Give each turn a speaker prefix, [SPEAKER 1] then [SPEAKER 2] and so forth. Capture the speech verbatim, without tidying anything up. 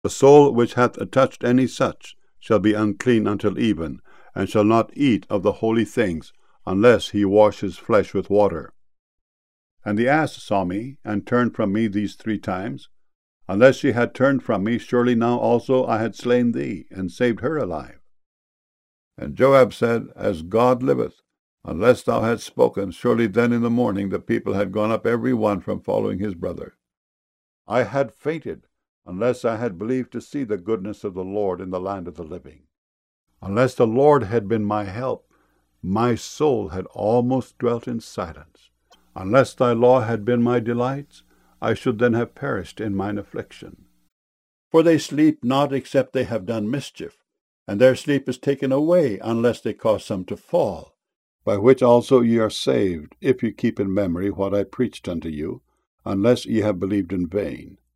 [SPEAKER 1] The soul which hath touched any such shall be unclean until even, and shall not eat of the holy things, unless he wash his flesh with water. And the ass saw me, and turned from me these three times. Unless she had turned from me, surely now also I had slain thee, and saved her alive. And Joab said, As God liveth, unless thou hadst spoken, surely then in the morning the people had gone up every one from following his brother. I had fainted, unless I had believed to see the goodness of the Lord in the land of the living. Unless the Lord had been my help, my soul had almost dwelt in silence. Unless thy law had been my delights, I should then have perished in mine affliction. For they sleep not except they have done mischief, and their sleep is taken away unless they cause some to fall, by which also ye are saved, if ye keep in memory what I preached unto you, unless ye have believed in vain.